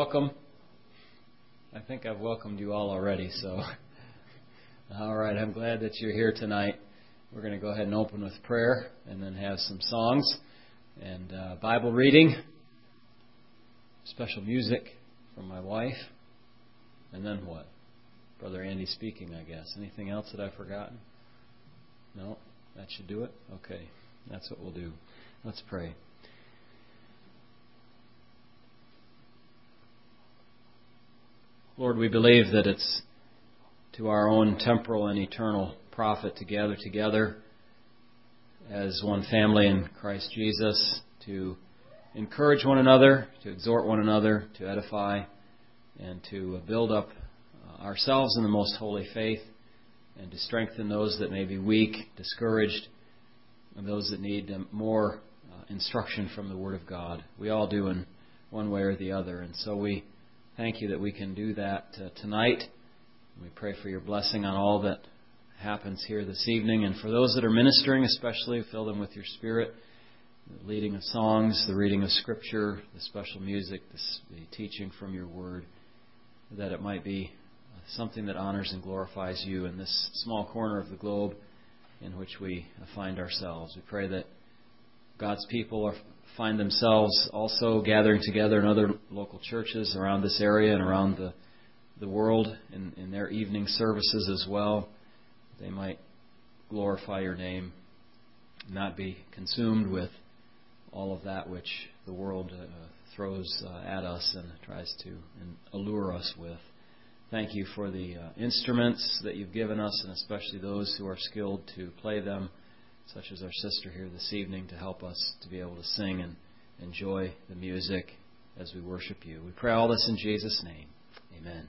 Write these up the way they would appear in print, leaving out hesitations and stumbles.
welcome. I think I've welcomed you all already, so. All right, I'm glad that you're here tonight. We're going to go ahead and open with prayer and then have some songs and Bible reading, special music from my wife, and then what? Brother Andy speaking, I guess. Anything else that I've forgotten? No? That should do it? Okay, that's what we'll do. Let's pray. Lord, we believe that it's to our own temporal and eternal profit to gather together as one family in Christ Jesus, to encourage one another, to exhort one another, to edify, and to build up ourselves in the most holy faith, and to strengthen those that may be weak, discouraged, and those that need more instruction from the Word of God. We all do in one way or the other, and so we thank you that we can do that tonight. We pray for your blessing on all that happens here this evening. And for those that are ministering especially, fill them with your Spirit, the leading of songs, the reading of Scripture, the special music, the teaching from your Word, that it might be something that honors and glorifies you in this small corner of the globe in which we find ourselves. We pray that God's people find themselves also gathering together in other local churches around this area and around the world in their evening services as well. They might glorify your name, not be consumed with all of that which the world throws at us and tries to allure us with. Thank you for the instruments that you've given us, and especially those who are skilled to play them, such as our sister here this evening, to help us to be able to sing and enjoy the music as we worship you. We pray all this in Jesus' name. Amen.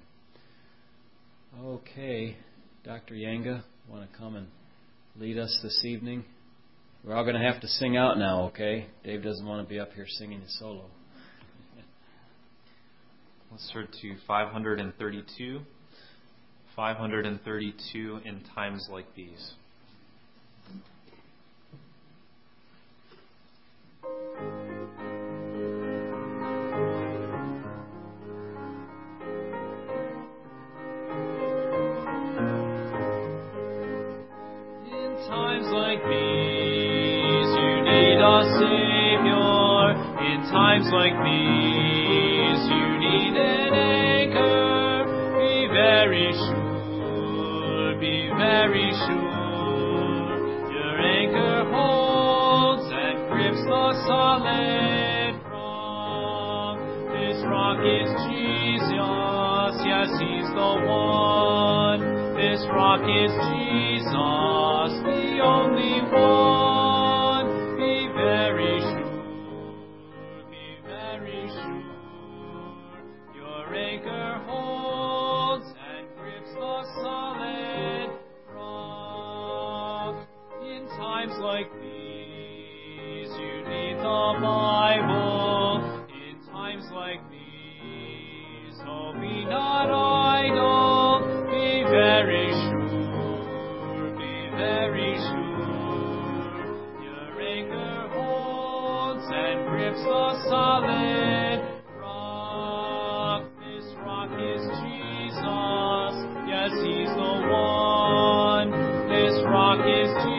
Okay, Dr. Yanga, want to come and lead us this evening? We're all going to have to sing out now, okay? Dave doesn't want to be up here singing his solo. Let's turn to 532. 532 in times like these. Times like these, you need an anchor. Be very sure, be very sure. Your anchor holds and grips the solid rock. This rock is Jesus, yes, He's the one. This rock is Jesus, the only one. Be very sure. Like these, you need the Bible. In times like these, oh, be not idle. Be very sure, be very sure. Your anchor holds and grips the solid rock. This rock is Jesus. Yes, He's the one. This rock is Jesus.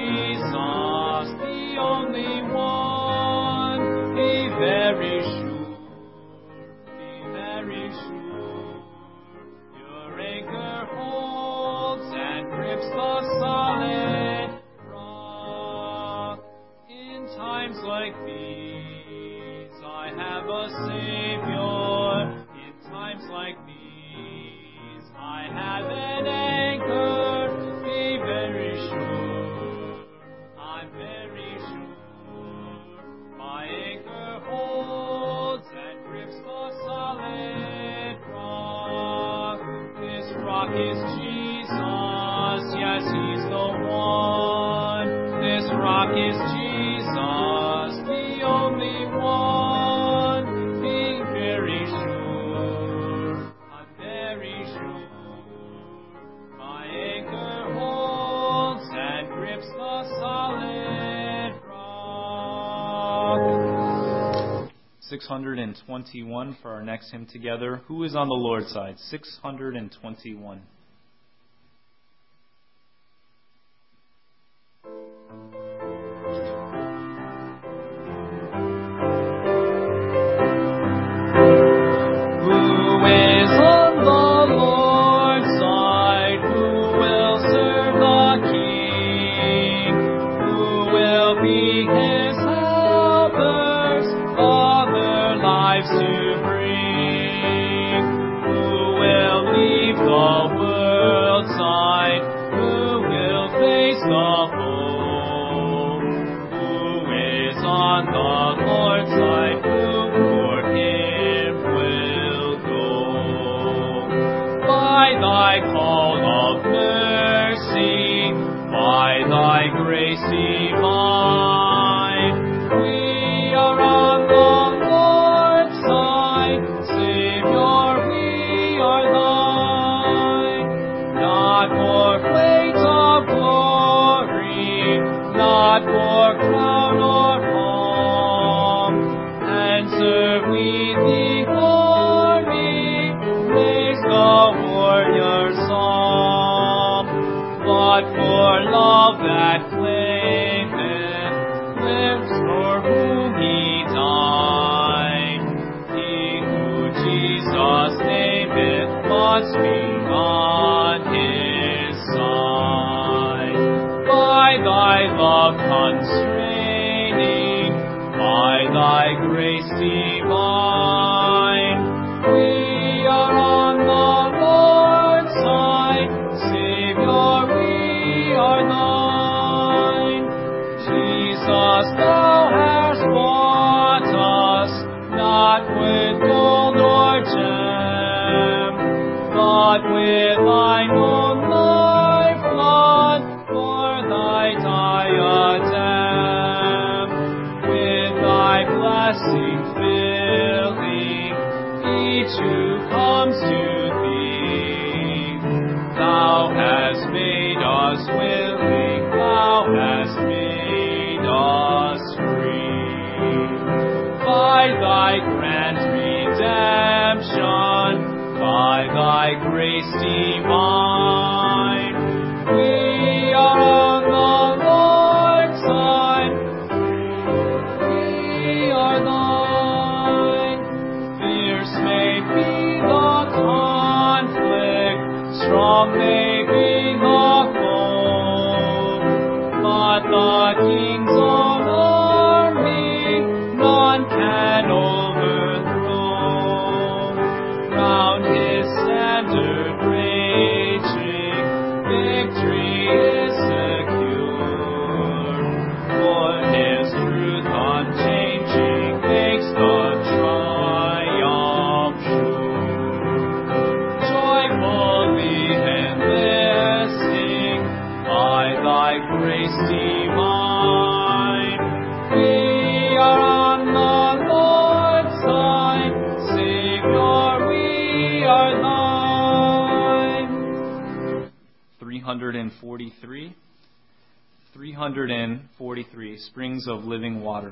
Only one. Be very sure, be very sure. Your anchor holds and grips the solid rock. In times like these, I have a Savior. In times like these, I have an anchor. Be very sure. Rock is Jesus, yes, He's the one. This rock is Jesus, the only one. Be very sure, I'm very sure. My anchor holds and grips the solid rock. 621 for our next hymn together. Who is on the Lord's side? 621. Springs of living water.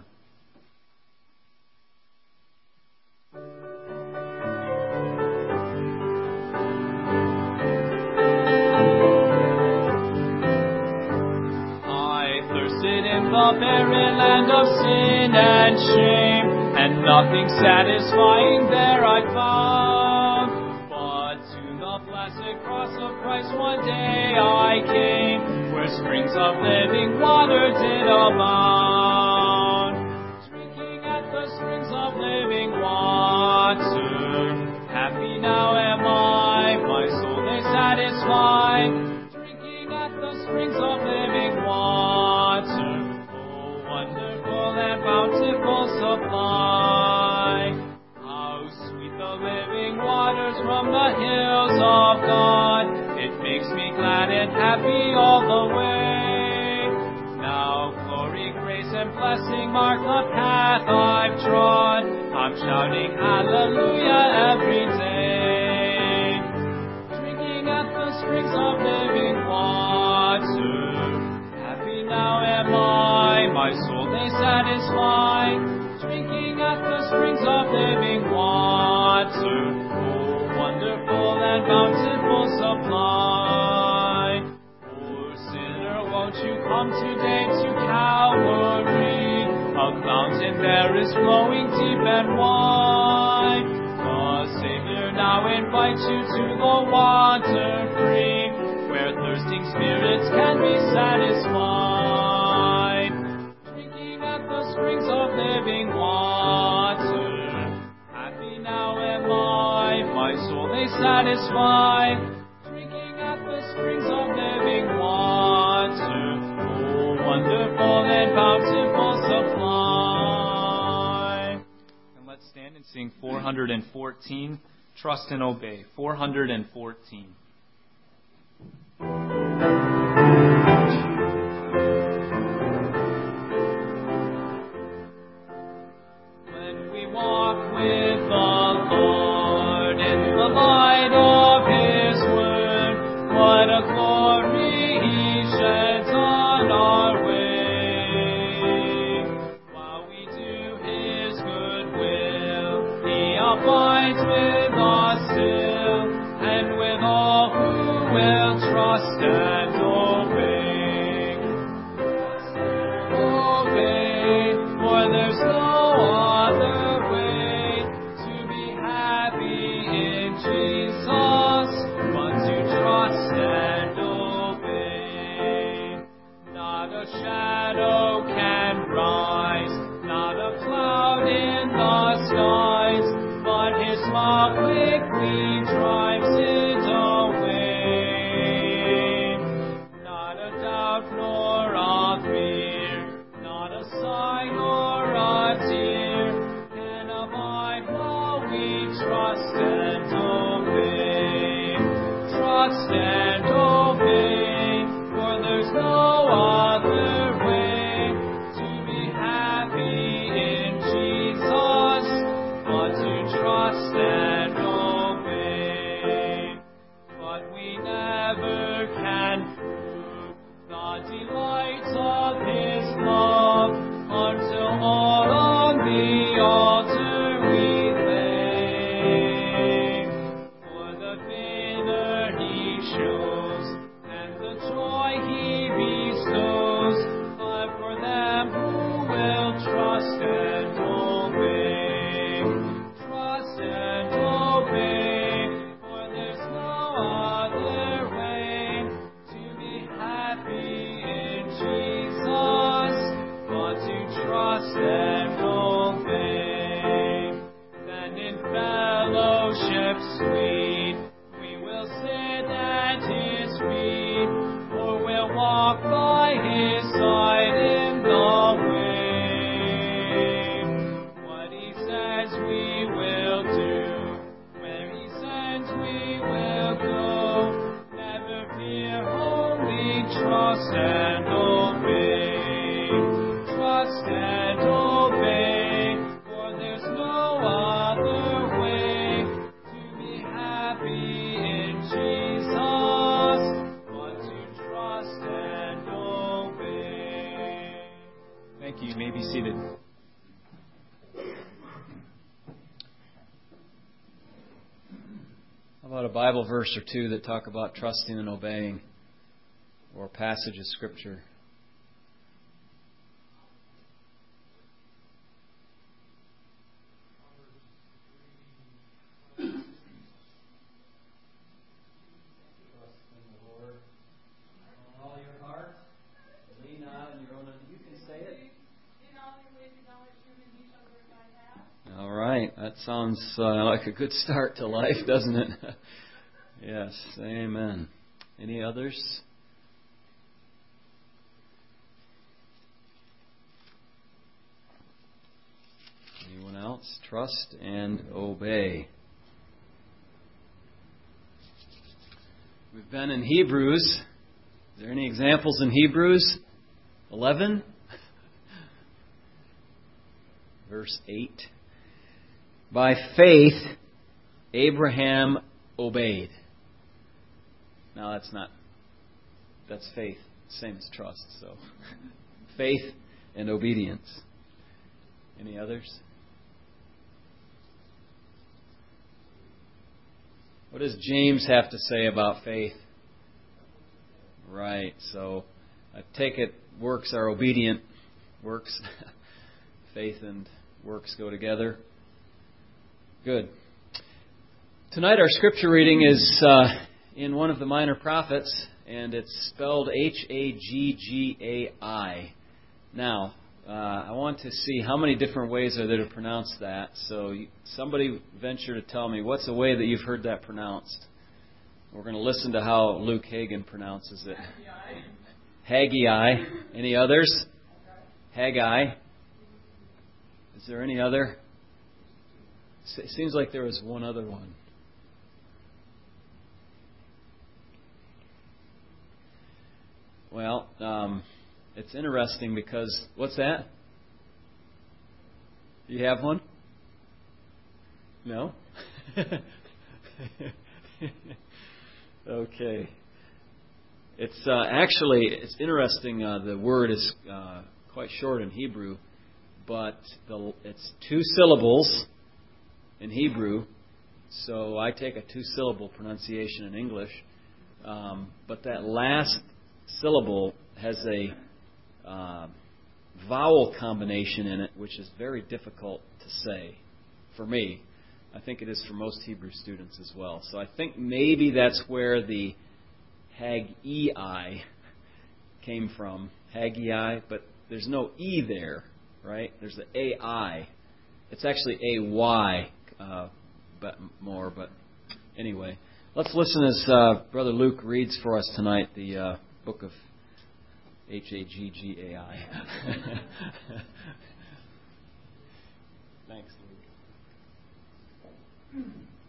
I thirsted in the barren land of sin and shame, and nothing satisfying there I found. But to the blessed cross of Christ one day I came, where springs of living water did abound. Drinking at the springs of living water, happy now am I, my soul is satisfied. Drinking at the springs of living water, oh wonderful and bountiful supply. How sweet the living waters from the hills of God, it makes me glad and happy all the way. Now glory, grace, and blessing mark the path I've trod. I'm shouting hallelujah every day. Drinking at the springs of living water, happy now am I, my soul they satisfy. Drinking at the springs of invite you to the water free, where thirsting spirits can be satisfied. Drinking at the springs of living water, happy now am I, my soul they satisfy. Drinking at the springs of living water, oh wonderful and bountiful supply. And let's stand and sing 414, Trust and Obey. 414. When we walk with the Lord in the light of His word, what a glory He sheds on our way. While we do His good will, He abides with us still, and with all who will trust and obey. Trust and obey, for there's no other way to be happy in Jesus but to trust and obey. Not a shadow can rise, not a cloud in the skies, but His love quickly drives it away. Not a doubt nor a fear, not a sigh nor a tear can abide while we trust and obey. Trust and obey, for there's no other way to be happy in Jesus but to trust and obey. But we never can prove the delight of His love until all on the altar we lay. For the favor He shows and the joy He bestows are for them who will trust and obey. Trust and obey, for there's no other way to be happy in Jesus but to trust and obey. Then in fellowship sweet we will sit at His feet, or we'll walk by His side in the way. What He says we will do, where He sends we will go. Never fear, only trust and obey. Trust and obey, for there's no other way to be happy in Jesus but to trust and obey. Thank you. You may be seated. How about a Bible verse or two that talk about trusting and obeying, or a passage of Scripture? All right, that sounds like a good start to life, doesn't it? Yes, amen. Any others? Anyone else? Trust and obey. We've been in Hebrews. Is there any examples in Hebrews 11? Verse 8. By faith, Abraham obeyed. Now that's faith, same as trust. So, faith and obedience. Any others? What does James have to say about faith? Right, so I take it works are obedient. Works, faith and works go together. Good. Tonight our scripture reading is in one of the minor prophets, and it's spelled Haggai. Now, I want to see how many different ways are there to pronounce that. So somebody venture to tell me what's a way that you've heard that pronounced. We're going to listen to how Luke Hagen pronounces it. Haggai. Any others? Haggai. Is there any other? It seems like there was one other one. Well, it's interesting because, what's that? Do you have one? No? Okay. It's interesting. The word is quite short in Hebrew, but it's 2 syllables in Hebrew, so I take a 2-syllable pronunciation in English. But that last syllable has a vowel combination in it, which is very difficult to say for me. I think it is for most Hebrew students as well. So I think maybe that's where the Haggai came from. Haggai, but there's no E there, right? There's the AI. It's actually AY, but anyway. Let's listen as Brother Luke reads for us tonight the book of Haggai. Thanks, Luke.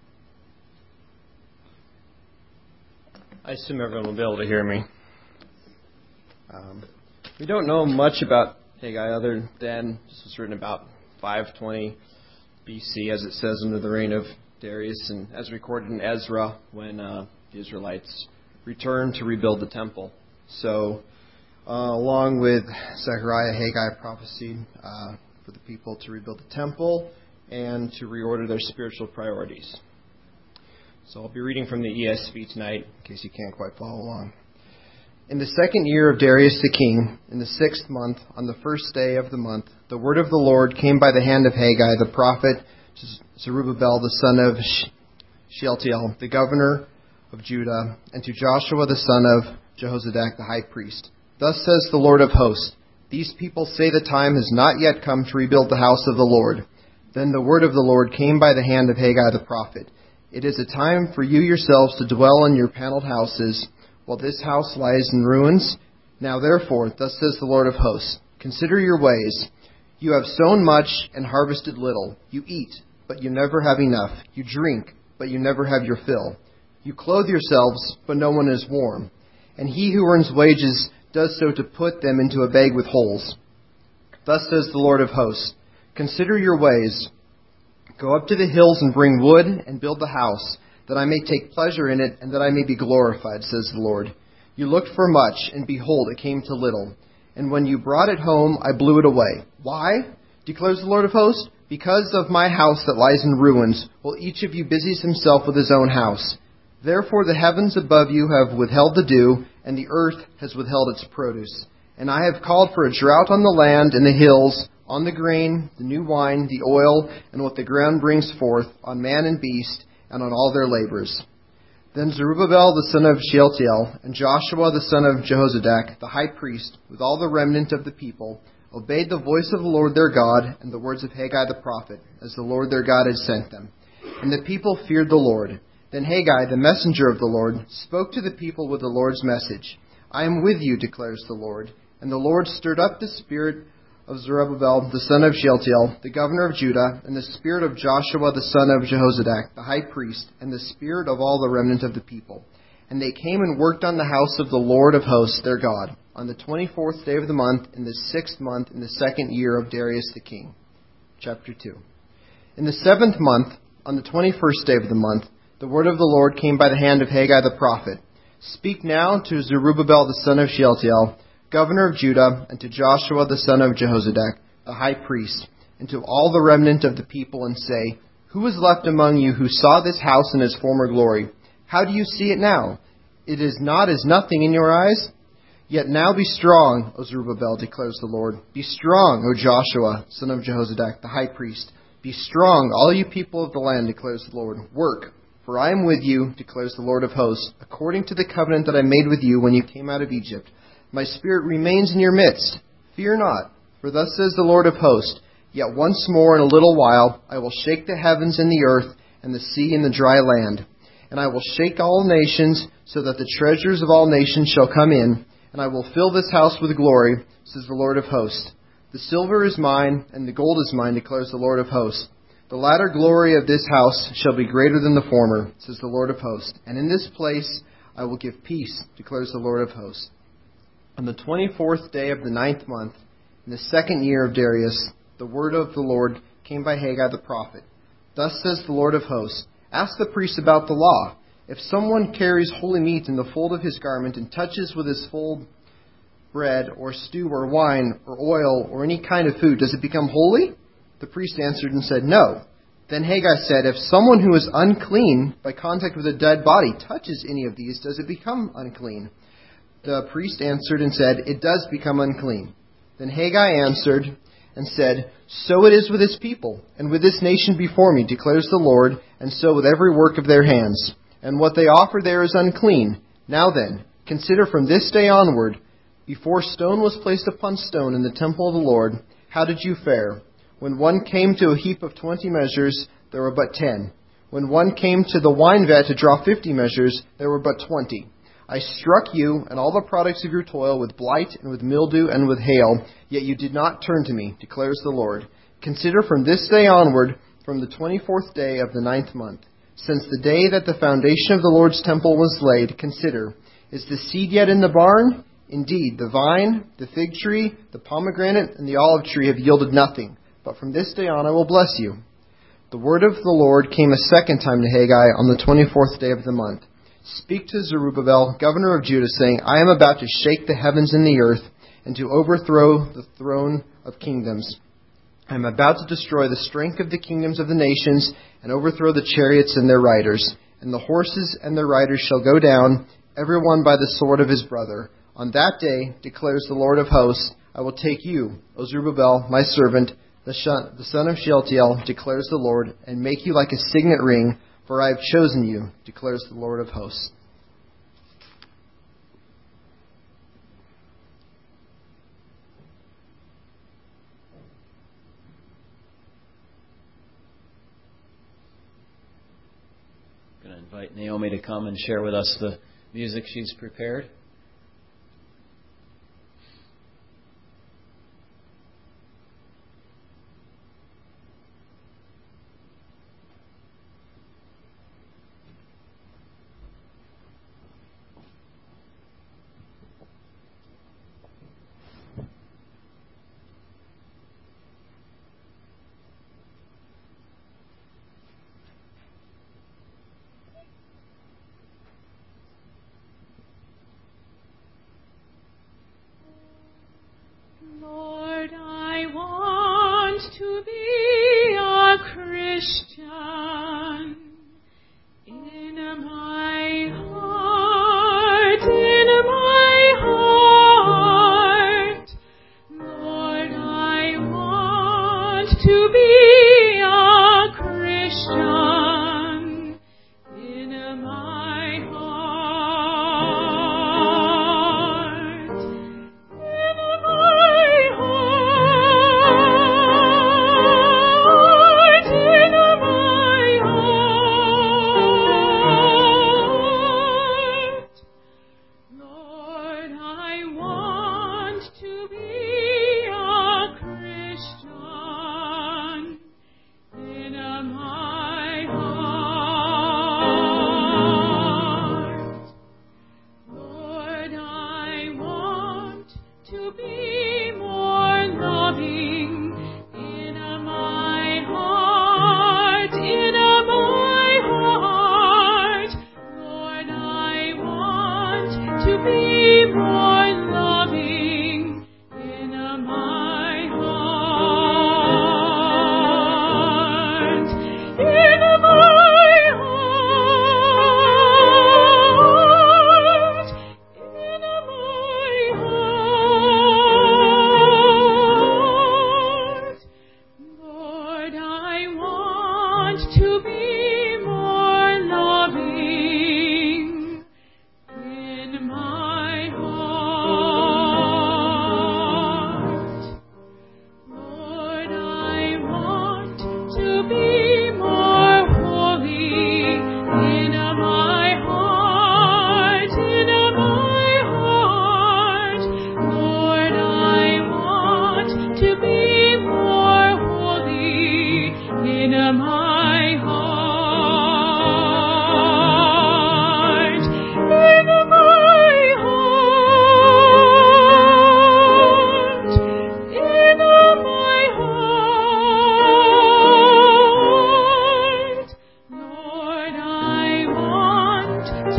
I assume everyone will be able to hear me. We don't know much about Haggai other than this was written about 520 BC, as it says, under the reign of Darius, and as recorded in Ezra when the Israelites returned to rebuild the temple. So, along with Zechariah, Haggai prophesied for the people to rebuild the temple and to reorder their spiritual priorities. So I'll be reading from the ESV tonight, in case you can't quite follow along. In the 2nd year of Darius the king, in the 6th month, on the 1st day of the month, the word of the Lord came by the hand of Haggai the prophet to Zerubbabel the son of Shealtiel, the governor of Judah, and to Joshua the son of Jehozadak the high priest. Thus says the Lord of hosts, these people say the time has not yet come to rebuild the house of the Lord. Then the word of the Lord came by the hand of Haggai the prophet. It is a time for you yourselves to dwell in your paneled houses, while this house lies in ruins. Now therefore, thus says the Lord of hosts, consider your ways. You have sown much and harvested little. You eat, but you never have enough. You drink, but you never have your fill. You clothe yourselves, but no one is warm. And he who earns wages does so to put them into a bag with holes. Thus says the Lord of hosts, consider your ways. Go up to the hills and bring wood and build the house, that I may take pleasure in it and that I may be glorified, says the Lord. You looked for much, and behold, it came to little. And when you brought it home, I blew it away. Why? Declares the Lord of hosts. Because of my house that lies in ruins, while each of you busies himself with his own house. Therefore the heavens above you have withheld the dew, and the earth has withheld its produce. And I have called for a drought on the land and the hills, on the grain, the new wine, the oil, and what the ground brings forth, on man and beast, and on all their labors. Then Zerubbabel the son of Shealtiel, and Joshua the son of Jehozadak, the high priest, with all the remnant of the people, obeyed the voice of the Lord their God, and the words of Haggai the prophet, as the Lord their God had sent them. And the people feared the Lord. Then Haggai, the messenger of the Lord, spoke to the people with the Lord's message. I am with you, declares the Lord. And the Lord stirred up the spirit of Zerubbabel, the son of Shealtiel, the governor of Judah, and the spirit of Joshua, the son of Jehozadak, the high priest, and the spirit of all the remnant of the people. And they came and worked on the house of the Lord of hosts, their God, on the 24th day of the month, in the 6th month, in the 2nd year of Darius the king. Chapter 2. In the 7th month, on the 21st day of the month, the word of the Lord came by the hand of Haggai the prophet. Speak now to Zerubbabel the son of Shealtiel, governor of Judah, and to Joshua the son of Jehozadak, the high priest, and to all the remnant of the people, and say, Who is left among you who saw this house in its former glory? How do you see it now? It is not as nothing in your eyes? Yet now be strong, O Zerubbabel, declares the Lord. Be strong, O Joshua, son of Jehozadak, the high priest. Be strong, all you people of the land, declares the Lord. Work, For I am with you, declares the Lord of hosts, according to the covenant that I made with you when you came out of Egypt. My spirit remains in your midst. Fear not, for thus says the Lord of hosts, yet once more in a little while I will shake the heavens and the earth and the sea and the dry land. And I will shake all nations, so that the treasures of all nations shall come in, and I will fill this house with glory, says the Lord of hosts. The silver is mine, and the gold is mine, declares the Lord of hosts. The latter glory of this house shall be greater than the former, says the Lord of hosts. And in this place I will give peace, declares the Lord of hosts. On the 24th day of the 9th month, in the 2nd year of Darius, the word of the Lord came by Haggai the prophet. Thus says the Lord of hosts, ask the priests about the law. If someone carries holy meat in the fold of his garment and touches with his fold bread or stew or wine or oil or any kind of food, does it become holy? The priest answered and said, no. Then Haggai said, if someone who is unclean by contact with a dead body touches any of these, does it become unclean? The priest answered and said, it does become unclean. Then Haggai answered and said, so it is with his people, and with this nation before me, declares the Lord, and so with every work of their hands. And what they offer there is unclean. Now then, consider from this day onward, before stone was placed upon stone in the temple of the Lord, how did you fare? When one came to a heap of 20 measures, there were but 10. When one came to the wine vat to draw 50 measures, there were but 20. I struck you and all the products of your toil with blight and with mildew and with hail, yet you did not turn to me, declares the Lord. Consider from this day onward, from the 24th day of the 9th month, since the day that the foundation of the Lord's temple was laid, consider, is the seed yet in the barn? Indeed, the vine, the fig tree, the pomegranate, and the olive tree have yielded nothing. But from this day on I will bless you. The word of the Lord came a second time to Haggai on the 24th day of the month. Speak to Zerubbabel, governor of Judah, saying, I am about to shake the heavens and the earth, and to overthrow the throne of kingdoms. I am about to destroy the strength of the kingdoms of the nations, and overthrow the chariots and their riders. And the horses and their riders shall go down, every one by the sword of his brother. On that day, declares the Lord of hosts, I will take you, O Zerubbabel, my servant, the son of Shealtiel, declares the Lord, and make you like a signet ring, for I have chosen you, declares the Lord of hosts. I'm going to invite Naomi to come and share with us the music she's prepared.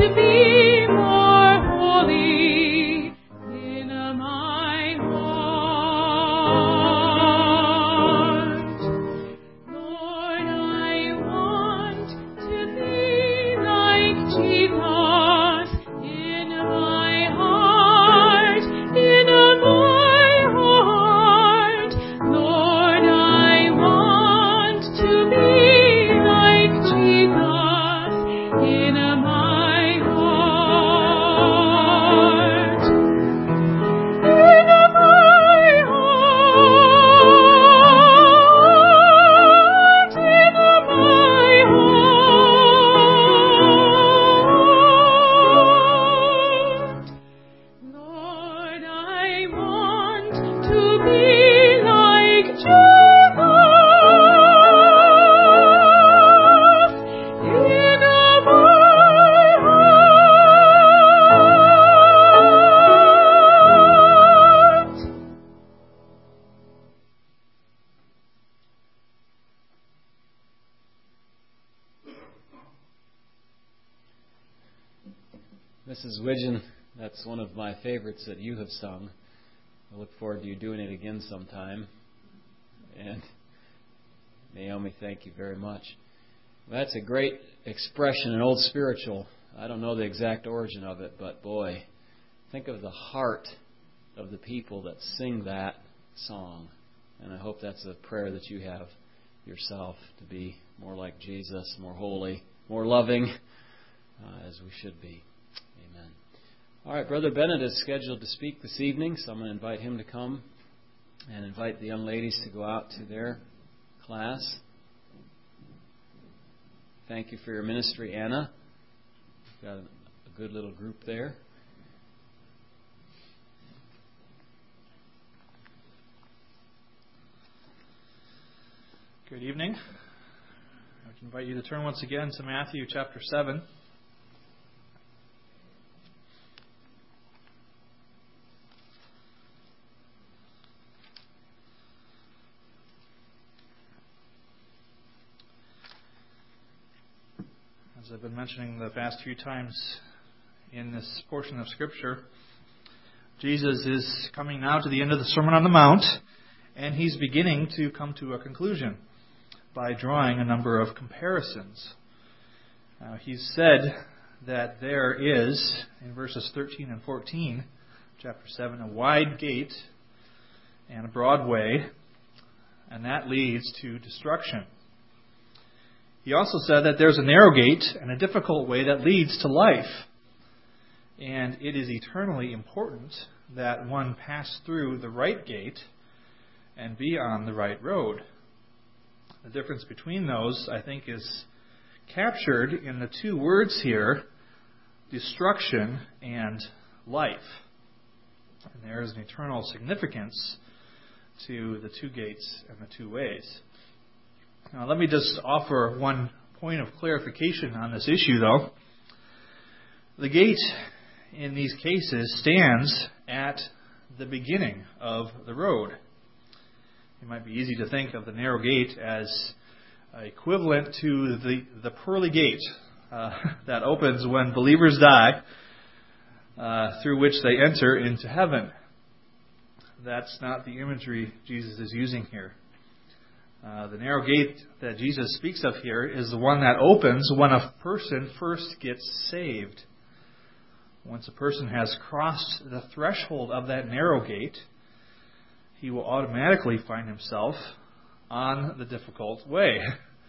Mrs. Widgeon, that's one of my favorites that you have sung. I look forward to you doing it again sometime. And Naomi, thank you very much. Well, that's a great expression, an old spiritual. I don't know the exact origin of it, but boy, think of the heart of the people that sing that song. And I hope that's a prayer that you have yourself, to be more like Jesus, more holy, more loving, as we should be. Amen. All right, Brother Bennett is scheduled to speak this evening, so I'm going to invite him to come and invite the young ladies to go out to their class. Thank you for your ministry, Anna. We've got a good little group there. Good evening. I would invite you to turn once again to Matthew chapter 7. As I've been mentioning the past few times in this portion of Scripture, Jesus is coming now to the end of the Sermon on the Mount, and he's beginning to come to a conclusion by drawing a number of comparisons. He's said that there is, in verses 13 and 14, chapter 7, a wide gate and a broad way, and that leads to destruction. He also said that there's a narrow gate and a difficult way that leads to life. And it is eternally important that one pass through the right gate and be on the right road. The difference between those, I think, is captured in the two words here, destruction and life. And there is an eternal significance to the two gates and the two ways. Now, let me just offer one point of clarification on this issue, though. The gate in these cases stands at the beginning of the road. It might be easy to think of the narrow gate as equivalent to the pearly gate that opens when believers die, through which they enter into heaven. That's not the imagery Jesus is using here. The narrow gate that Jesus speaks of here is the one that opens when a person first gets saved. Once a person has crossed the threshold of that narrow gate, he will automatically find himself on the difficult way.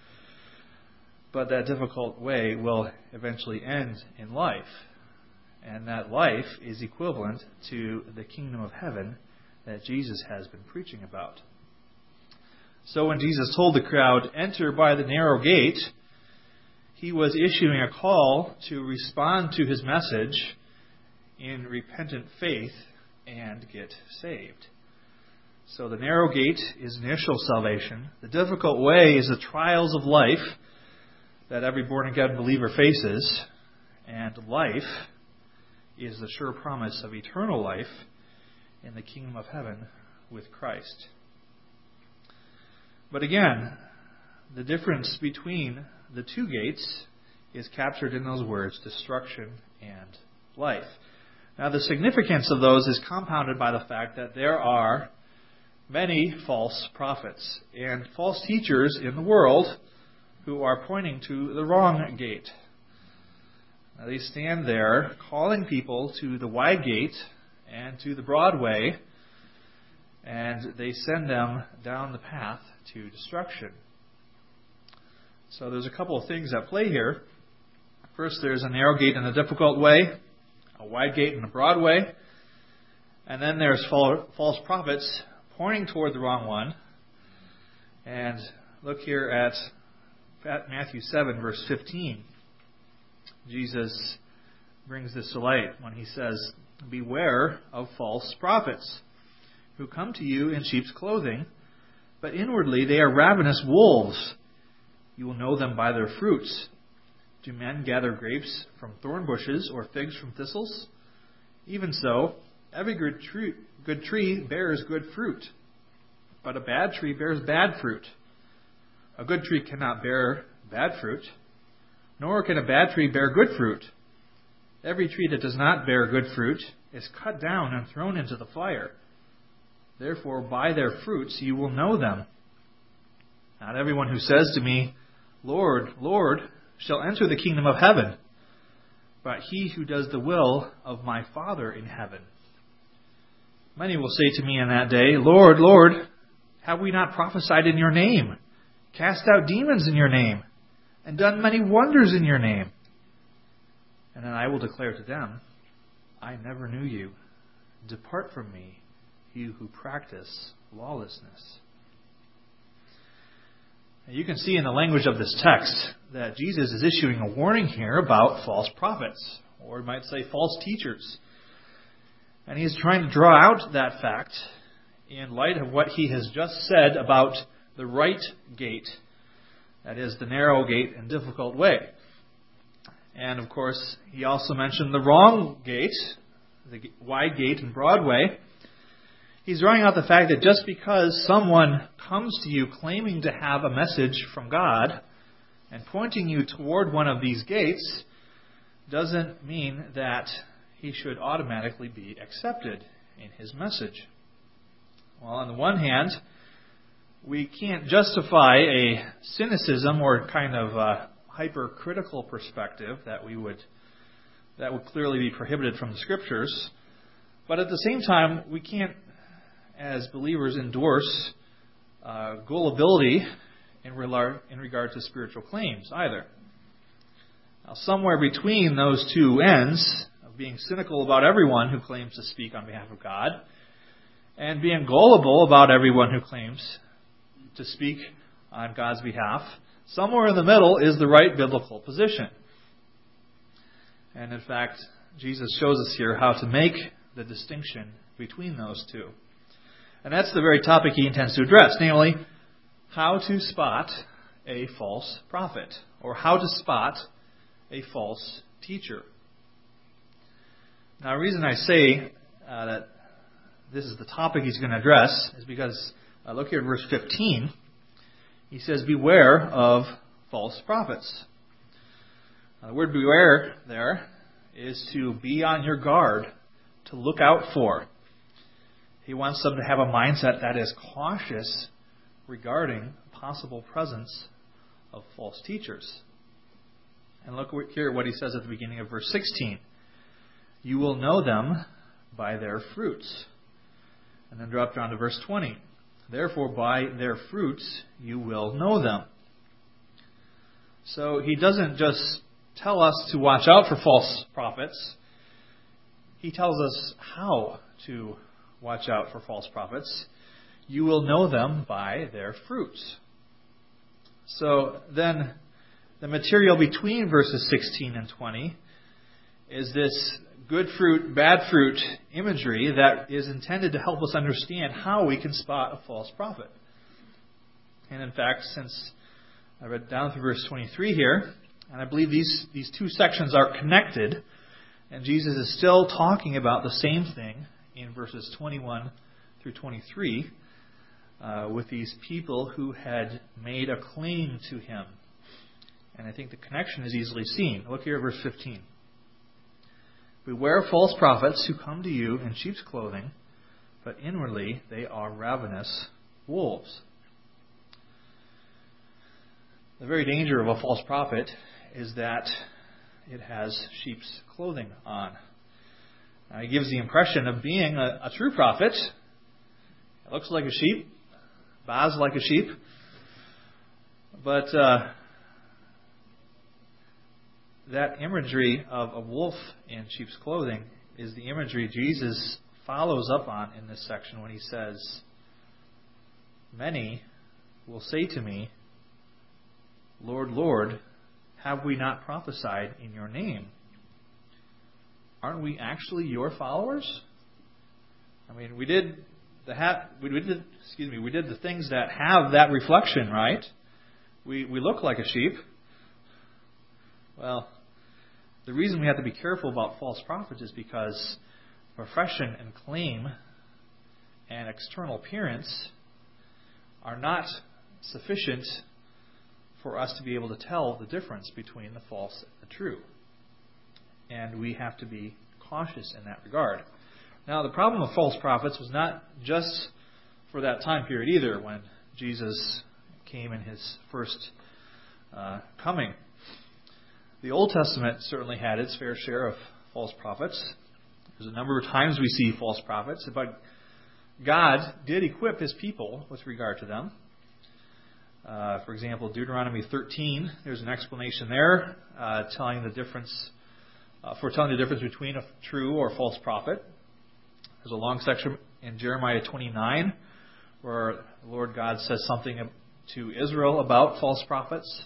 But that difficult way will eventually end in life. And that life is equivalent to the kingdom of heaven that Jesus has been preaching about. So when Jesus told the crowd, "Enter by the narrow gate," he was issuing a call to respond to his message in repentant faith and get saved. So the narrow gate is initial salvation. The difficult way is the trials of life that every born-again believer faces. And life is the sure promise of eternal life in the kingdom of heaven with Christ. But again, the difference between the two gates is captured in those words, destruction and life. Now, the significance of those is compounded by the fact that there are many false prophets and false teachers in the world who are pointing to the wrong gate. Now, they stand there calling people to the wide gate and to the broad way, and they send them down the path to destruction. So there's a couple of things at play here. First, there's a narrow gate and a difficult way, a wide gate and a broad way, and then there's false prophets pointing toward the wrong one. And look here at Matthew 7, verse 15. Jesus brings this to light when he says, "Beware of false prophets, who come to you in sheep's clothing, but inwardly they are ravenous wolves. You will know them by their fruits. Do men gather grapes from thorn bushes or figs from thistles? Even so, every good tree bears good fruit, but a bad tree bears bad fruit. A good tree cannot bear bad fruit, nor can a bad tree bear good fruit. Every tree that does not bear good fruit is cut down and thrown into the fire. Therefore, by their fruits you will know them. Not everyone who says to me, 'Lord, Lord,' shall enter the kingdom of heaven, but he who does the will of my Father in heaven. Many will say to me in that day, 'Lord, Lord, have we not prophesied in your name, cast out demons in your name, and done many wonders in your name?' And then I will declare to them, 'I never knew you. Depart from me, you who practice lawlessness.'" Now, you can see in the language of this text that Jesus is issuing a warning here about false prophets, or we might say false teachers. And he's trying to draw out that fact in light of what he has just said about the right gate, that is, the narrow gate and difficult way. And, of course, he also mentioned the wrong gate, the wide gate and broad way. He's drawing out the fact that just because someone comes to you claiming to have a message from God and pointing you toward one of these gates doesn't mean that he should automatically be accepted in his message. Well, on the one hand, we can't justify a cynicism or kind of hypercritical perspective that would clearly be prohibited from the Scriptures. But at the same time, we can't, as believers, endorse gullibility in regard to spiritual claims either. Now, somewhere between those two ends, of being cynical about everyone who claims to speak on behalf of God, and being gullible about everyone who claims to speak on God's behalf, somewhere in the middle is the right biblical position. And in fact, Jesus shows us here how to make the distinction between those two. And that's the very topic he intends to address, namely, how to spot a false prophet, or how to spot a false teacher. Now, the reason I say that this is the topic he's going to address is because, look here at verse 15. He says, "Beware of false prophets." Now, the word beware there is to be on your guard, to look out for. He wants them to have a mindset that is cautious regarding possible presence of false teachers. And look here what he says at the beginning of verse 16. "You will know them by their fruits." And then drop down to verse 20. "Therefore, by their fruits you will know them." So he doesn't just tell us to watch out for false prophets. He tells us how to watch out for false prophets. You will know them by their fruits. So then the material between verses 16 and 20 is this good fruit, bad fruit imagery that is intended to help us understand how we can spot a false prophet. And in fact, since I read down through verse 23 here, and I believe these two sections are connected, and Jesus is still talking about the same thing in verses 21 through 23 with these people who had made a claim to him. And I think the connection is easily seen. Look here at verse 15. Beware of false prophets who come to you in sheep's clothing, but inwardly they are ravenous wolves. The very danger of a false prophet is that it has sheep's clothing on. It gives the impression of being a true prophet. It looks like a sheep, bows like a sheep, but that imagery of a wolf in sheep's clothing is the imagery Jesus follows up on in this section when he says, "Many will say to me, 'Lord, Lord, have we not prophesied in your name?' Aren't we actually your followers?" I mean, we did the things that have that reflection, right? We look like a sheep. Well, the reason we have to be careful about false prophets is because profession and claim and external appearance are not sufficient for us to be able to tell the difference between the false and the true. And we have to be cautious in that regard. Now, the problem of false prophets was not just for that time period either, when Jesus came in his first coming. The Old Testament certainly had its fair share of false prophets. There's a number of times we see false prophets, but God did equip his people with regard to them. For example, Deuteronomy 13, there's an explanation there foretelling the difference between a true or false prophet. There's a long section in Jeremiah 29 where the Lord God says something to Israel about false prophets.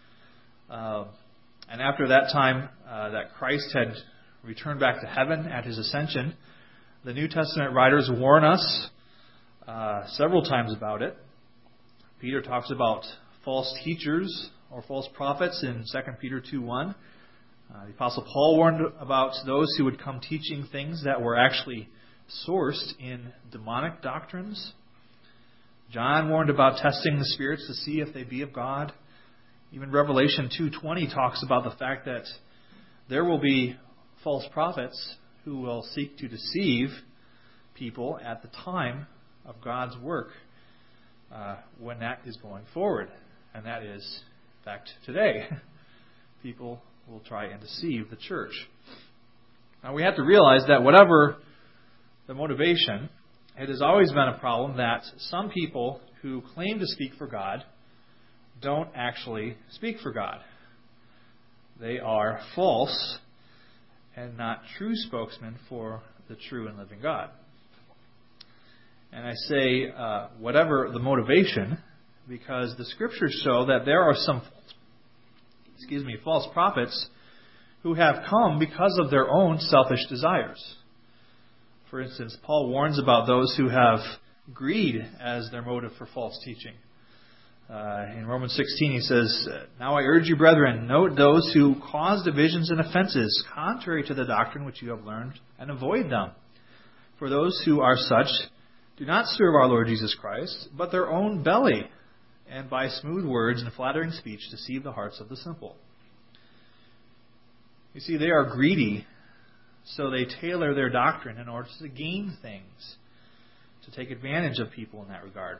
And after that time that Christ had returned back to heaven at his ascension, the New Testament writers warn us several times about it. Peter talks about false teachers or false prophets in 2 Peter 2:1. The Apostle Paul warned about those who would come teaching things that were actually sourced in demonic doctrines. John warned about testing the spirits to see if they be of God. Even Revelation 2:20 talks about the fact that there will be false prophets who will seek to deceive people at the time of God's work when that is going forward. And that is, in fact, today. People will try and deceive the church. Now we have to realize that whatever the motivation, it has always been a problem that some people who claim to speak for God don't actually speak for God. They are false and not true spokesmen for the true and living God. And I say whatever the motivation, because the Scriptures show that there are some false prophets who have come because of their own selfish desires. For instance, Paul warns about those who have greed as their motive for false teaching. In Romans 16 he says, "Now I urge you, brethren, note those who cause divisions and offenses, contrary to the doctrine which you have learned, and avoid them. For those who are such do not serve our Lord Jesus Christ, but their own belly, and by smooth words and flattering speech deceive the hearts of the simple." You see, they are greedy, so they tailor their doctrine in order to gain things, to take advantage of people in that regard.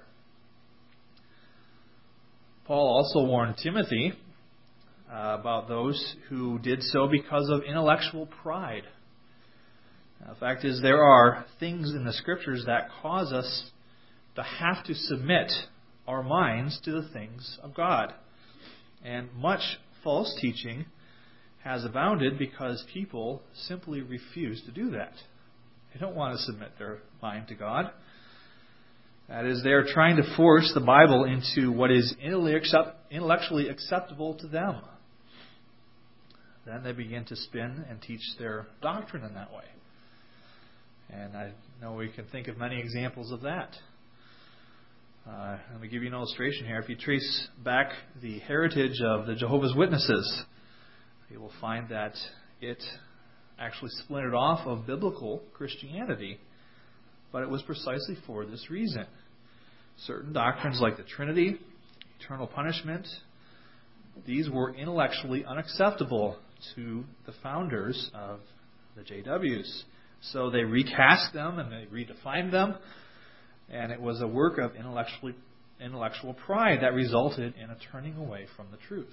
Paul also warned Timothy about those who did so because of intellectual pride. Now, the fact is, there are things in the Scriptures that cause us to have to submit our minds to the things of God. And much false teaching has abounded because people simply refuse to do that. They don't want to submit their mind to God. That is, they are trying to force the Bible into what is intellectually acceptable to them. Then they begin to spin and teach their doctrine in that way. And I know we can think of many examples of that. Let me give you an illustration here. If you trace back the heritage of the Jehovah's Witnesses, you will find that it actually splintered off of biblical Christianity. But it was precisely for this reason. Certain doctrines like the Trinity, eternal punishment, these were intellectually unacceptable to the founders of the JWs. So they recast them and they redefined them, and it was a work of intellectual pride that resulted in a turning away from the truth.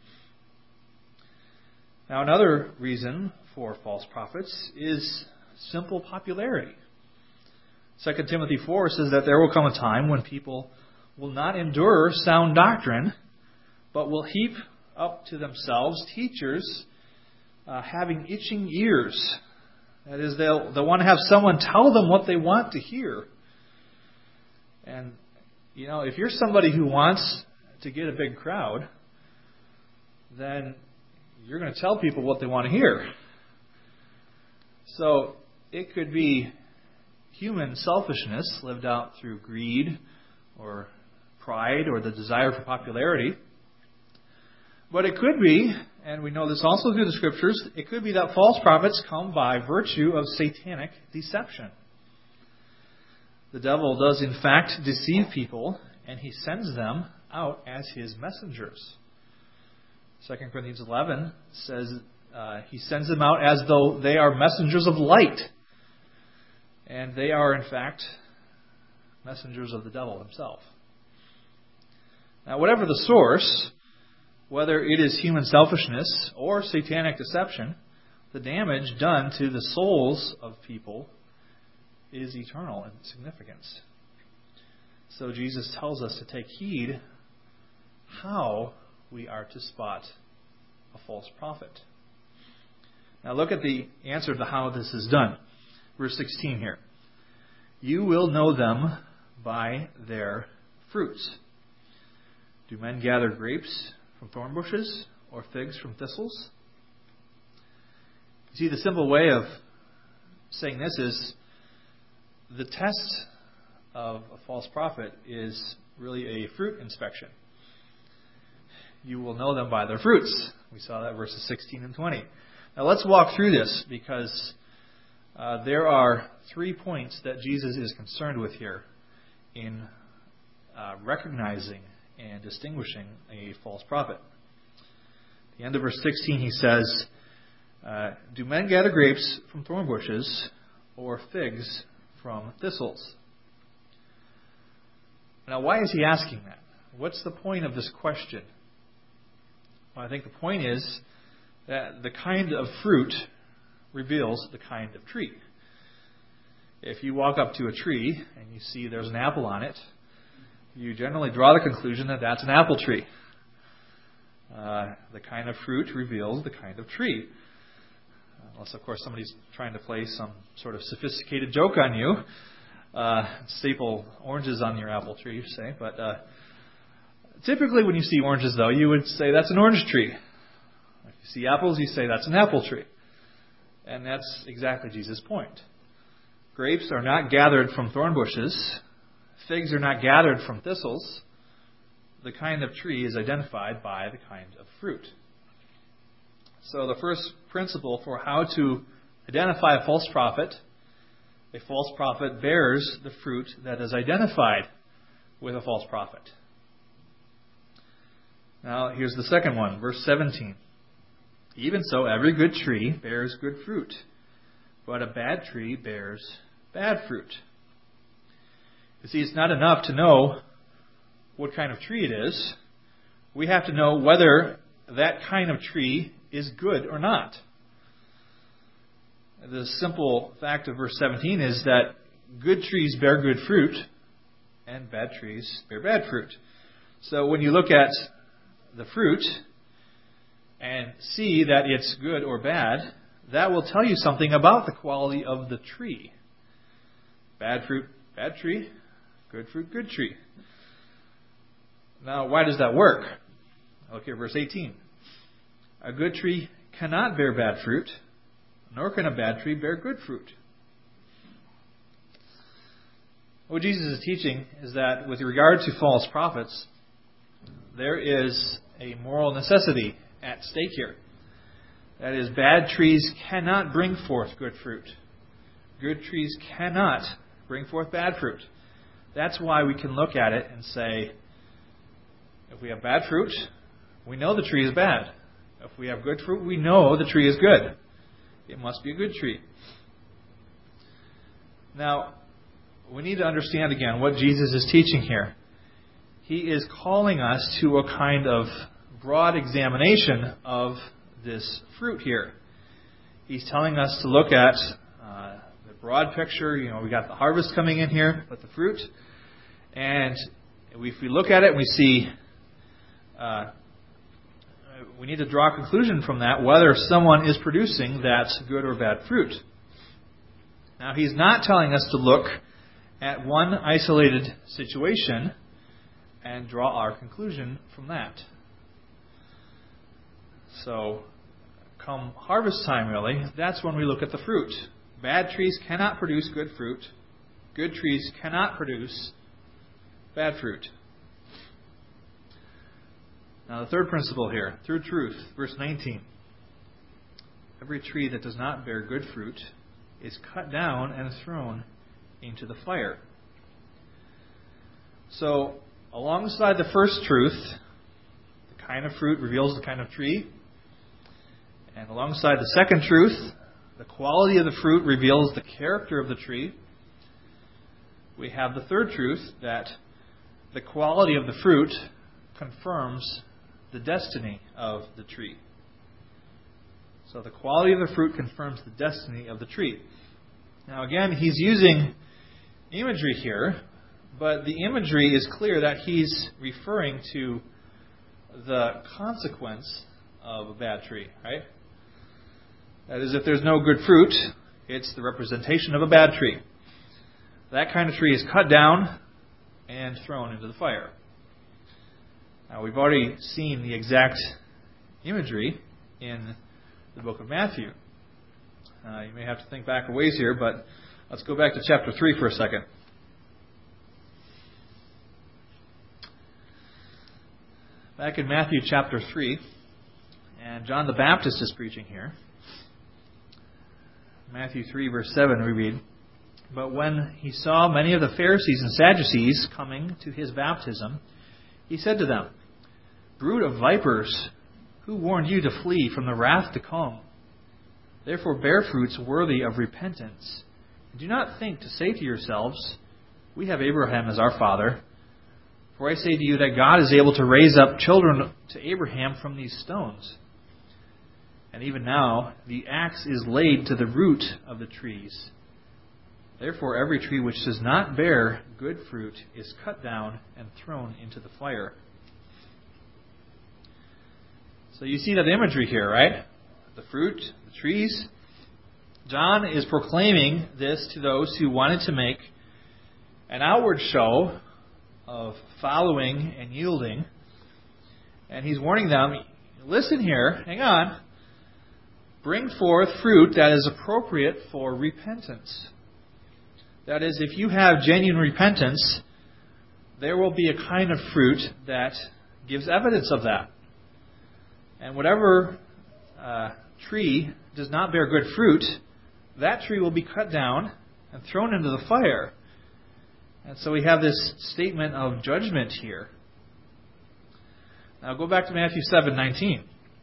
Now, another reason for false prophets is simple popularity. 2 Timothy 4 says that there will come a time when people will not endure sound doctrine, but will heap up to themselves teachers having itching ears. That is, they'll want to have someone tell them what they want to hear. And, if you're somebody who wants to get a big crowd, then you're going to tell people what they want to hear. So it could be human selfishness lived out through greed or pride or the desire for popularity. But it could be, and we know this also through the Scriptures, it could be that false prophets come by virtue of satanic deception. The devil does in fact deceive people, and he sends them out as his messengers. 2 Corinthians 11 says he sends them out as though they are messengers of light. And they are, in fact, messengers of the devil himself. Now, whatever the source, whether it is human selfishness or satanic deception, the damage done to the souls of people is eternal in significance. So Jesus tells us to take heed how we are to spot a false prophet. Now look at the answer to how this is done. Verse 16 here. You will know them by their fruits. Do men gather grapes from thorn bushes or figs from thistles? You see, the simple way of saying this is the test of a false prophet is really a fruit inspection. You will know them by their fruits. We saw that verses 16 and 20. Now let's walk through this because there are 3 points that Jesus is concerned with here in recognizing and distinguishing a false prophet. At the end of verse 16 he says, do men gather grapes from thorn bushes or figs from thistles? Now why is he asking that? What's the point of this question? Well, I think the point is that the kind of fruit reveals the kind of tree. If you walk up to a tree and you see there's an apple on it, you generally draw the conclusion that that's an apple tree. The kind of fruit reveals the kind of tree. Unless, of course, somebody's trying to play some sort of sophisticated joke on you. Staple oranges on your apple tree, say. But typically when you see oranges, though, you would say that's an orange tree. If you see apples, you say that's an apple tree. And that's exactly Jesus' point. Grapes are not gathered from thorn bushes. Figs are not gathered from thistles. The kind of tree is identified by the kind of fruit. So the first principle for how to identify a false prophet bears the fruit that is identified with a false prophet. Now here's the second one, verse 17. Even so, every good tree bears good fruit, but a bad tree bears bad fruit. You see, it's not enough to know what kind of tree it is. We have to know whether that kind of tree is good or not. The simple fact of verse 17 is that good trees bear good fruit and bad trees bear bad fruit. So when you look at the fruit and see that it's good or bad, that will tell you something about the quality of the tree. Bad fruit, bad tree. Good fruit, good tree. Now, why does that work? Look at verse 18. A good tree cannot bear bad fruit, nor can a bad tree bear good fruit. What Jesus is teaching is that with regard to false prophets, there is a moral necessity at stake here. That is, bad trees cannot bring forth good fruit. Good trees cannot bring forth bad fruit. That's why we can look at it and say, if we have bad fruit, we know the tree is bad. If we have good fruit, we know the tree is good. It must be a good tree. Now, we need to understand again what Jesus is teaching here. He is calling us to a kind of broad examination of this fruit here. He's telling us to look at the broad picture. We got the harvest coming in here, but the fruit. And if we look at it, we see we need to draw a conclusion from that whether someone is producing that good or bad fruit. Now, he's not telling us to look at one isolated situation and draw our conclusion from that. So, come harvest time, really, that's when we look at the fruit. Bad trees cannot produce good fruit. Good trees cannot produce bad fruit. Now, the third principle here, through truth, verse 19. Every tree that does not bear good fruit is cut down and thrown into the fire. So, alongside the first truth, the kind of fruit reveals the kind of tree. And alongside the second truth, the quality of the fruit reveals the character of the tree. We have the third truth, that the quality of the fruit confirms the destiny of the tree. So the quality of the fruit confirms the destiny of the tree. Now again, he's using imagery here, but the imagery is clear that he's referring to the consequence of a bad tree, right? That is, if there's no good fruit, it's the representation of a bad tree. That kind of tree is cut down and thrown into the fire. Now, we've already seen the exact imagery in the book of Matthew. You may have to think back a ways here, but let's go back to chapter 3 for a second. Back in Matthew chapter 3, and John the Baptist is preaching here. Matthew 3, verse 7, we read, "But when he saw many of the Pharisees and Sadducees coming to his baptism, he said to them, 'Brood of vipers, who warned you to flee from the wrath to come? Therefore bear fruits worthy of repentance. And do not think to say to yourselves, we have Abraham as our father. For I say to you that God is able to raise up children to Abraham from these stones. And even now the axe is laid to the root of the trees. Therefore every tree which does not bear good fruit is cut down and thrown into the fire.'" So you see that imagery here, right? The fruit, the trees. John is proclaiming this to those who wanted to make an outward show of following and yielding. And he's warning them, listen here, hang on. Bring forth fruit that is appropriate for repentance. That is, if you have genuine repentance, there will be a kind of fruit that gives evidence of that. And whatever tree does not bear good fruit, that tree will be cut down and thrown into the fire. And so we have this statement of judgment here. Now go back to Matthew 7:19.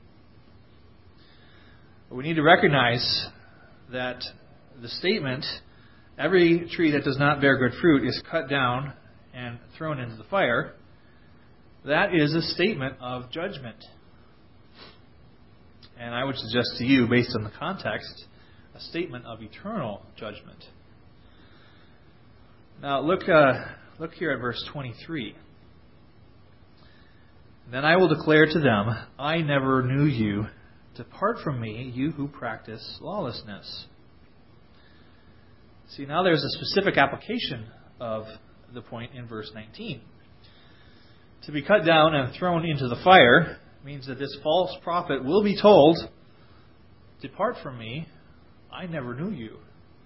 We need to recognize that the statement, every tree that does not bear good fruit is cut down and thrown into the fire, that is a statement of judgment. And I would suggest to you, based on the context, a statement of eternal judgment. Now look here at verse 23. "Then I will declare to them, I never knew you. Depart from me, you who practice lawlessness." See, now there's a specific application of the point in verse 19. To be cut down and thrown into the fire means that this false prophet will be told, "Depart from me, I never knew you."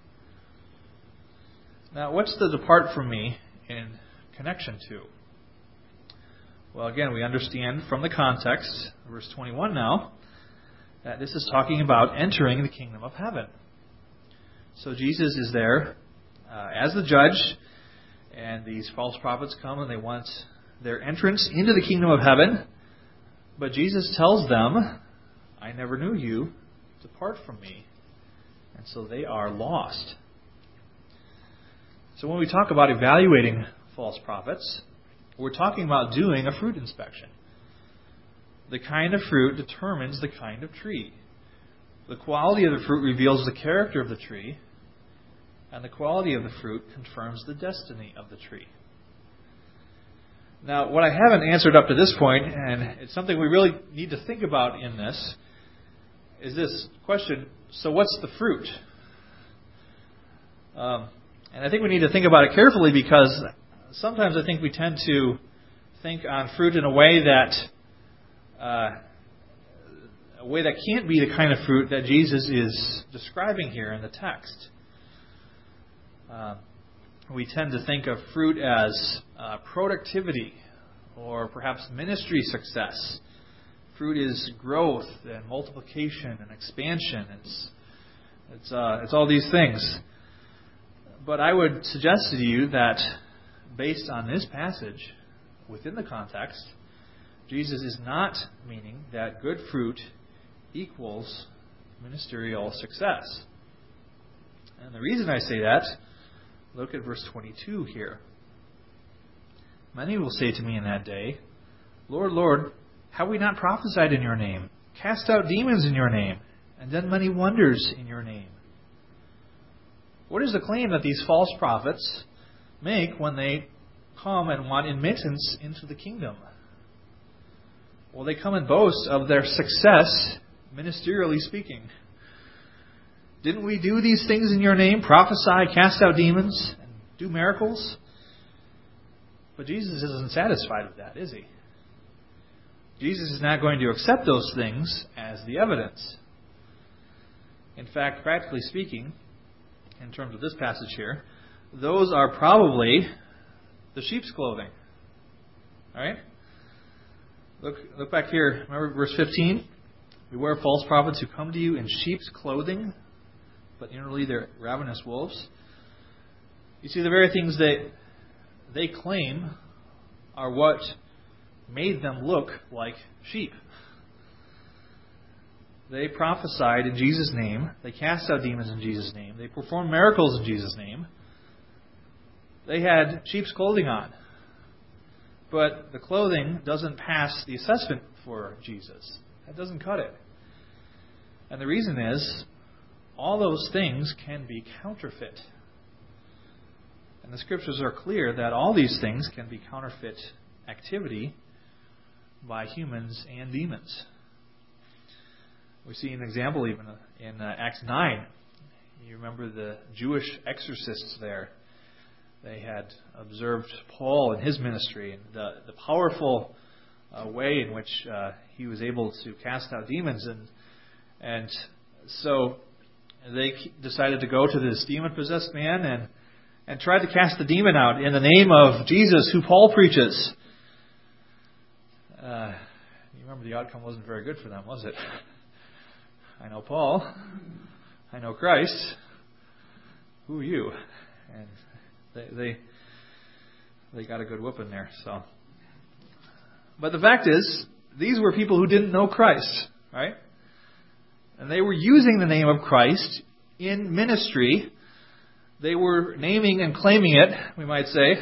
Now, what's the "depart from me" in connection to? Well, again, we understand from the context, verse 21 now, that this is talking about entering the kingdom of heaven. So Jesus is there as the judge, and these false prophets come and they want their entrance into the kingdom of heaven. But Jesus tells them, "I never knew you. Depart from me." And so they are lost. So when we talk about evaluating false prophets, we're talking about doing a fruit inspection. The kind of fruit determines the kind of tree. The quality of the fruit reveals the character of the tree, and the quality of the fruit confirms the destiny of the tree. Now, what I haven't answered up to this point, and it's something we really need to think about in this, is this question, so what's the fruit? And I think we need to think about it carefully, because sometimes I think we tend to think on fruit in a way that can't be the kind of fruit that Jesus is describing here in the text. We tend to think of fruit as productivity or perhaps ministry success. Fruit is growth and multiplication and expansion. It's all these things. But I would suggest to you that based on this passage, within the context, Jesus is not meaning that good fruit equals ministerial success. And the reason I say that, look at verse 22 here. Many will say to me in that day, Lord, Lord, have we not prophesied in your name, cast out demons in your name, and done many wonders in your name? What is the claim that these false prophets make when they come and want admittance into the kingdom? Well, they come and boast of their success, ministerially speaking. Didn't we do these things in your name, prophesy, cast out demons, and do miracles? But Jesus isn't satisfied with that, is he? Jesus is not going to accept those things as the evidence. In fact, practically speaking, in terms of this passage here, those are probably the sheep's clothing. All right? Look back here. Remember verse 15? Beware of false prophets who come to you in sheep's clothing, but inwardly they're ravenous wolves. You see, the very things that they claim are what made them look like sheep. They prophesied in Jesus' name. They cast out demons in Jesus' name. They performed miracles in Jesus' name. They had sheep's clothing on. But the clothing doesn't pass the assessment for Jesus. That doesn't cut it. And the reason is, all those things can be counterfeit. And the Scriptures are clear that all these things can be counterfeit activity by humans and demons. We see an example even in Acts 9. You remember the Jewish exorcists there. They had observed Paul and his ministry and the powerful way in which he was able to cast out demons. And so they decided to go to this demon-possessed man and tried to cast the demon out in the name of Jesus, who Paul preaches. You remember the outcome wasn't very good for them, was it? I know Paul. I know Christ. Who are you? And they got a good whooping there. So, but the fact is, these were people who didn't know Christ, right? And they were using the name of Christ in ministry. They were naming and claiming it, we might say.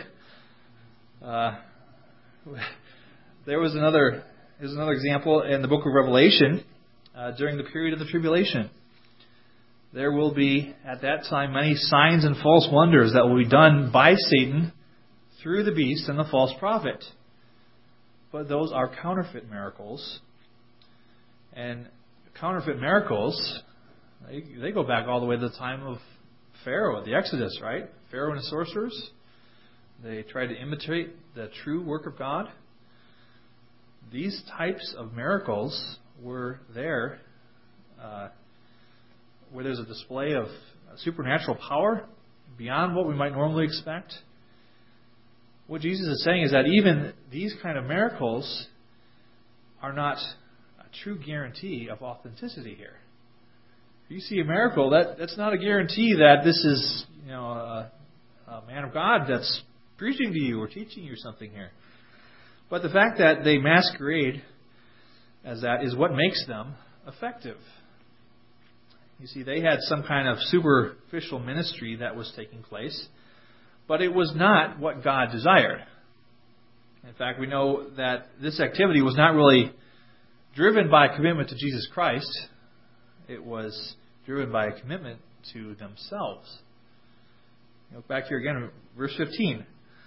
There's another example in the book of Revelation. During the period of the tribulation, there will be, at that time, many signs and false wonders that will be done by Satan through the beast and the false prophet. But those are counterfeit miracles. And counterfeit miracles, they go back all the way to the time of Pharaoh, the Exodus, right? Pharaoh and his sorcerers. They tried to imitate the true work of God. These types of miracles were there where there's a display of supernatural power beyond what we might normally expect. What Jesus is saying is that even these kind of miracles are not a true guarantee of authenticity here. If you see a miracle, that's not a guarantee that this is a man of God that's preaching to you or teaching you something here. But the fact that they masquerade as that is what makes them effective. You see, they had some kind of superficial ministry that was taking place, but it was not what God desired. In fact, we know that this activity was not really driven by a commitment to Jesus Christ. It was driven by a commitment to themselves. Look back here again, verse 15.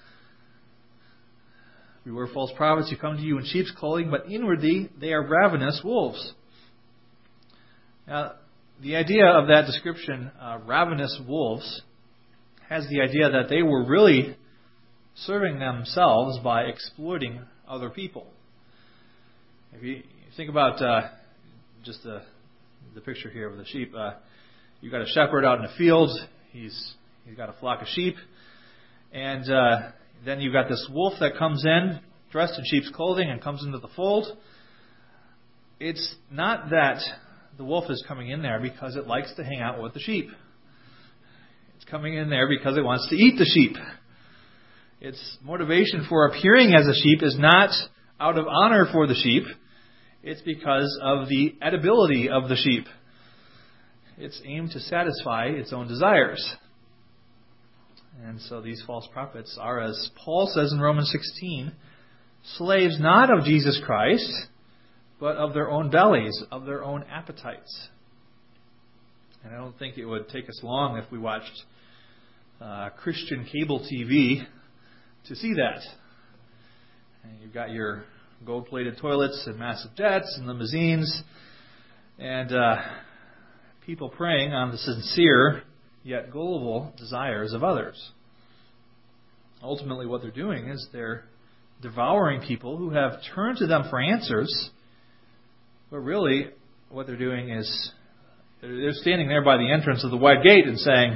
Beware false prophets who come to you in sheep's clothing, but inwardly they are ravenous wolves. Now, the idea of that description, ravenous wolves, has the idea that they were really serving themselves by exploiting other people. If you think about just the picture here of the sheep, you've got a shepherd out in the field. He's got a flock of sheep, and then you've got this wolf that comes in, dressed in sheep's clothing, and comes into the fold. It's not that the wolf is coming in there because it likes to hang out with the sheep. It's coming in there because it wants to eat the sheep. Its motivation for appearing as a sheep is not out of honor for the sheep. It's because of the edibility of the sheep. It's aimed to satisfy its own desires. And so these false prophets are, as Paul says in Romans 16, slaves not of Jesus Christ, but of their own bellies, of their own appetites. And I don't think it would take us long if we watched Christian cable TV to see that. And you've got your gold-plated toilets and massive jets and limousines, and people preying on the sincere yet gullible desires of others. Ultimately, what they're doing is they're devouring people who have turned to them for answers. But really, what they're doing is they're standing there by the entrance of the wide gate and saying,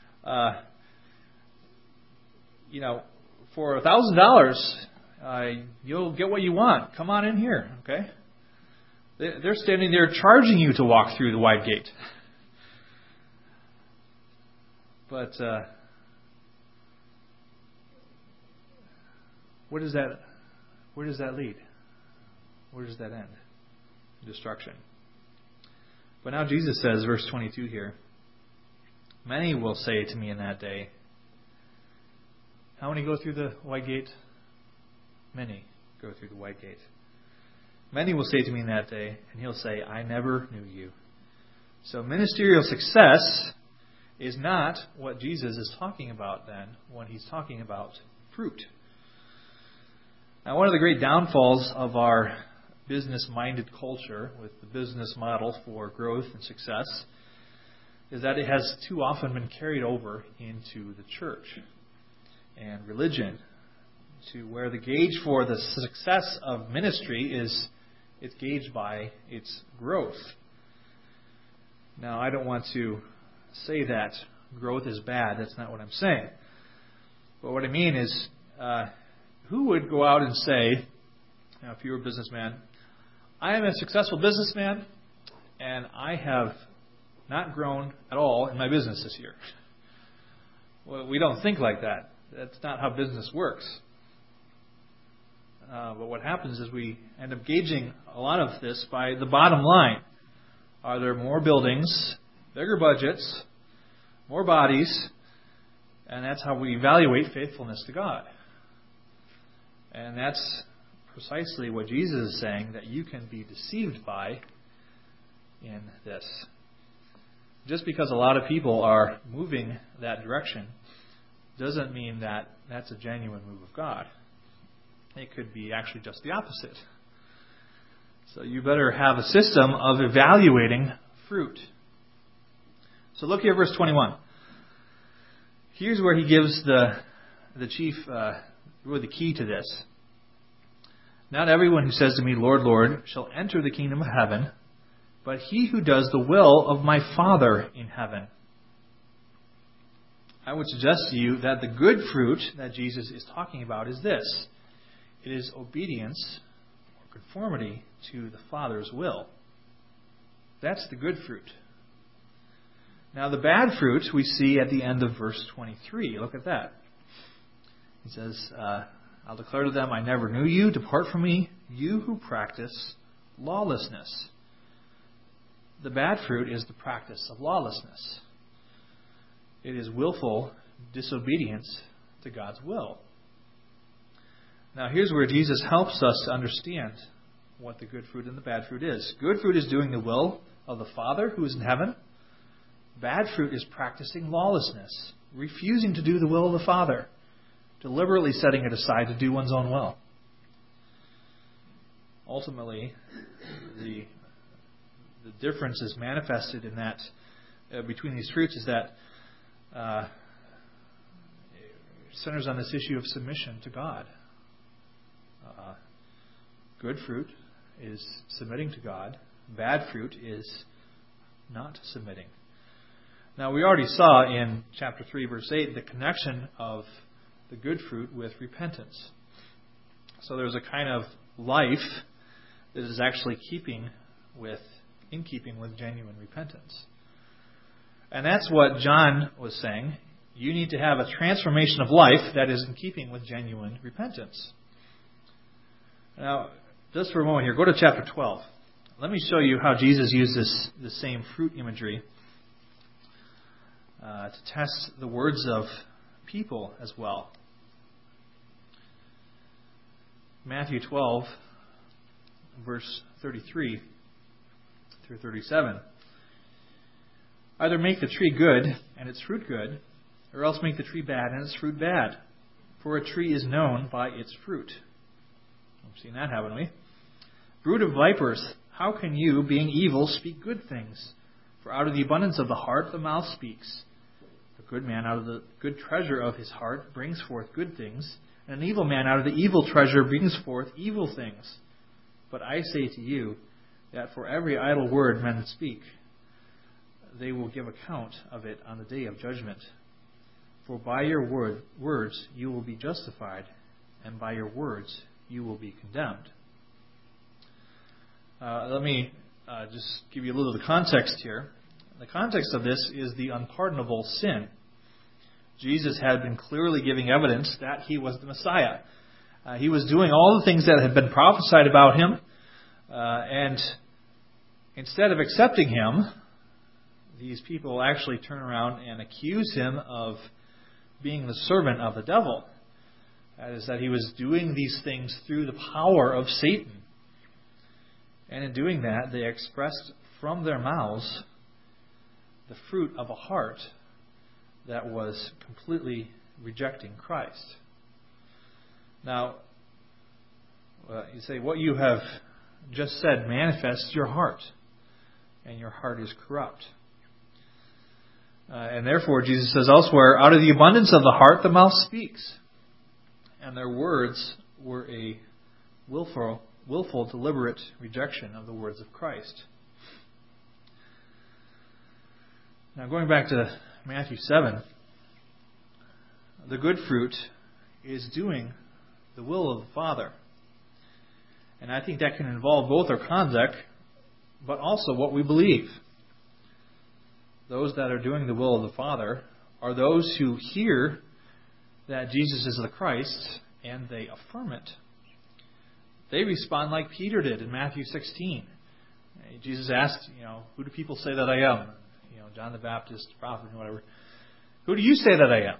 for $1,000, you'll get what you want. Come on in here, okay? They're standing there charging you to walk through the wide gate. But where does that lead? Where does that end? Destruction. But now Jesus says, verse 22 here, many will say to me in that day, how many go through the wide gate? Many go through the wide gate. Many will say to me in that day, and he'll say, I never knew you. So ministerial success is not what Jesus is talking about then when he's talking about fruit. Now, one of the great downfalls of our business-minded culture with the business model for growth and success is that it has too often been carried over into the church and religion, to where the gauge for the success of ministry is it's gauged by its growth. Now, I don't want to say that growth is bad. That's not what I'm saying. But what I mean is, who would go out and say, if you were a businessman, I am a successful businessman, and I have not grown at all in my business this year. Well, we don't think like that. That's not how business works. But what happens is we end up gauging a lot of this by the bottom line. Are there more buildings, bigger budgets, more bodies? And that's how we evaluate faithfulness to God. And that's precisely what Jesus is saying that you can be deceived by in this. Just because a lot of people are moving that direction doesn't mean that that's a genuine move of God. It could be actually just the opposite. So you better have a system of evaluating fruit. So look here, verse 21. Here's where he gives the chief, really the key to this. Not everyone who says to me, Lord, Lord, shall enter the kingdom of heaven, but he who does the will of my Father in heaven. I would suggest to you that the good fruit that Jesus is talking about is this. It is obedience or conformity to the Father's will. That's the good fruit. Now, the bad fruit we see at the end of verse 23. Look at that. He says, I'll declare to them, I never knew you. Depart from me, you who practice lawlessness. the bad fruit is the practice of lawlessness. It is willful disobedience to God's will. Now here's where Jesus helps us to understand what the good fruit and the bad fruit is. Good fruit is doing the will of the Father who is in heaven. Bad fruit is practicing lawlessness, refusing to do the will of the Father, deliberately setting it aside to do one's own will. Ultimately, the difference is manifested in that between these fruits is that it centers on this issue of submission to God. Good fruit is submitting to God. Bad fruit is not submitting. Now, we already saw in chapter 3, verse 8, the connection of the good fruit with repentance. So there's a kind of life that is actually in keeping with genuine repentance. And that's what John was saying. You need to have a transformation of life that is in keeping with genuine repentance. Now, just for a moment here, go to chapter 12. Let me show you how Jesus used the same fruit imagery to test the words of people as well. Matthew 12, verse 33 through 37. Either make the tree good and its fruit good, or else make the tree bad and its fruit bad. For a tree is known by its fruit. We've seen that, haven't we? Brood of vipers, how can you, being evil, speak good things? For out of the abundance of the heart the mouth speaks. A good man out of the good treasure of his heart brings forth good things, and an evil man out of the evil treasure brings forth evil things. But I say to you that for every idle word men speak, they will give account of it on the day of judgment. For by your words you will be justified, and by your words you will be condemned. Let me just give you a little of the context here. The context of this is the unpardonable sin. Jesus had been clearly giving evidence that he was the Messiah. He was doing all the things that had been prophesied about him, and instead of accepting him, these people actually turn around and accuse him of being the servant of the devil. That is, that he was doing these things through the power of Satan. And in doing that, they expressed from their mouths the fruit of a heart that was completely rejecting Christ. Now, you say, what you have just said manifests your heart, and your heart is corrupt. And therefore, Jesus says elsewhere, out of the abundance of the heart the mouth speaks. And their words were a willful, deliberate rejection of the words of Christ. Now, going back to Matthew 7, the good fruit is doing the will of the Father. And I think that can involve both our conduct, but also what we believe. Those that are doing the will of the Father are those who hear that Jesus is the Christ, and they affirm it. They respond like Peter did in Matthew 16. Jesus asked, who do people say that I am? John the Baptist, prophet, and whatever. Who do you say that I am?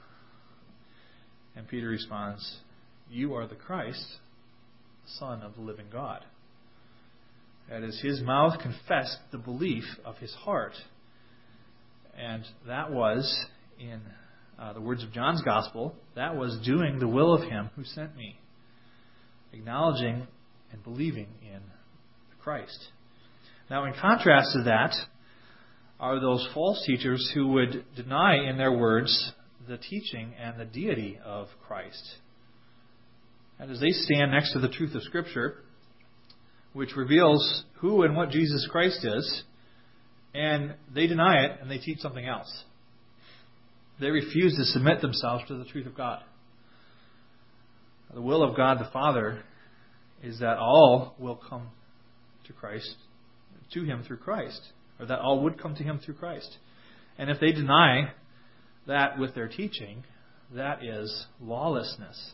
And Peter responds, you are the Christ, the Son of the living God. That is, his mouth confessed the belief of his heart. And that was, in the words of John's Gospel, that was doing the will of him who sent me. Acknowledging and believing in Christ. Now, in contrast to that, are those false teachers who would deny in their words the teaching and the deity of Christ. And as they stand next to the truth of Scripture, which reveals who and what Jesus Christ is, and they deny it and they teach something else. They refuse to submit themselves to the truth of God. The will of God the Father is that all will come to Christ, to Him through Christ, or that all would come to Him through Christ. And if they deny that with their teaching, that is lawlessness.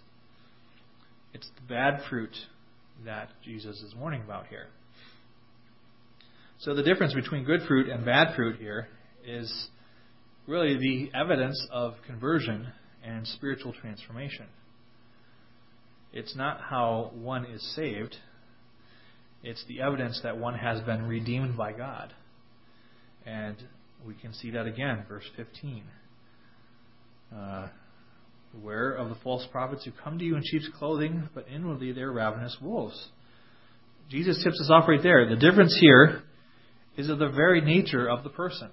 It's the bad fruit that Jesus is warning about here. So the difference between good fruit and bad fruit here is really the evidence of conversion and spiritual transformation. It's not how one is saved. It's the evidence that one has been redeemed by God. And we can see that again, verse 15. Beware of the false prophets who come to you in sheep's clothing, but inwardly they are ravenous wolves. Jesus tips us off right there. The difference here is of the very nature of the person.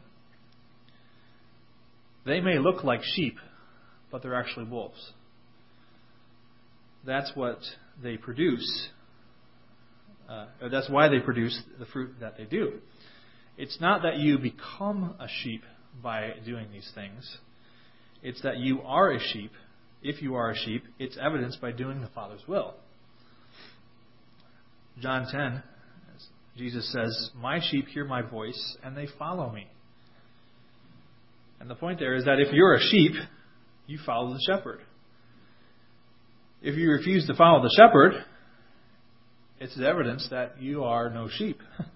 They may look like sheep, but they're actually wolves. That's what they produce. That's why they produce the fruit that they do. It's not that you become a sheep by doing these things. It's that you are a sheep. If you are a sheep, it's evidenced by doing the Father's will. John 10, Jesus says, "My sheep hear my voice, and they follow me." And the point there is that if you're a sheep, you follow the shepherd. If you refuse to follow the shepherd, it's evidence that you are no sheep.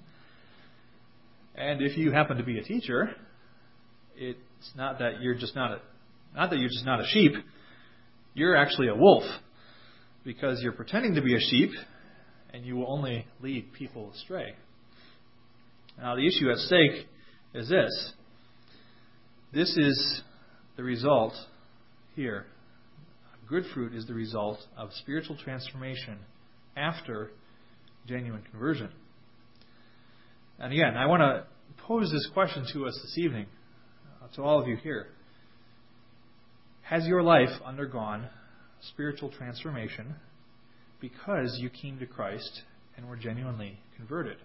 And if you happen to be a teacher, it's not that you're just not a sheep. You're actually a wolf, because you're pretending to be a sheep, and you will only lead people astray. Now, the issue at stake is this. This is the result here. Good fruit is the result of spiritual transformation after genuine conversion. And again, I want to pose this question to us this evening, to all of you here. Has your life undergone spiritual transformation because you came to Christ and were genuinely converted?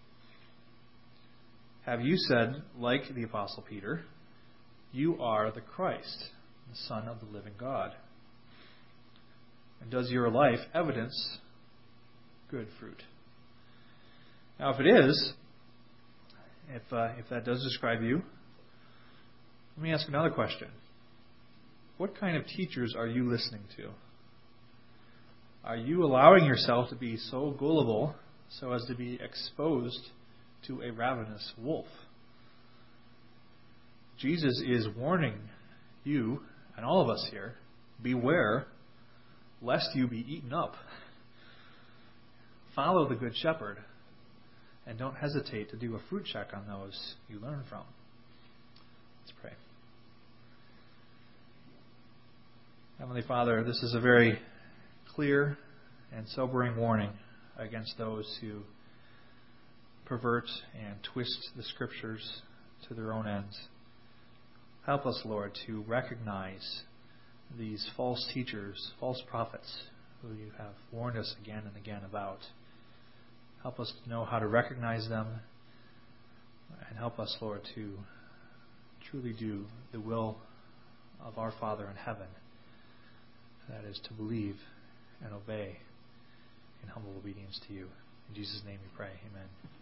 Have you said, like the Apostle Peter, "You are the Christ, the Son of the living God"? And does your life evidence good fruit? Now, if it is, if that does describe you, let me ask another question. What kind of teachers are you listening to? Are you allowing yourself to be so gullible so as to be exposed to a ravenous wolf? Jesus is warning you and all of us here, beware lest you be eaten up. Follow the Good Shepherd, and don't hesitate to do a fruit check on those you learn from. Let's pray. Heavenly Father, this is a very clear and sobering warning against those who pervert and twist the Scriptures to their own ends. Help us, Lord, to recognize these false teachers, false prophets, who you have warned us again and again about. Help us to know how to recognize them, and help us, Lord, to truly do the will of our Father in heaven. That is to believe and obey in humble obedience to you. In Jesus' name we pray. Amen.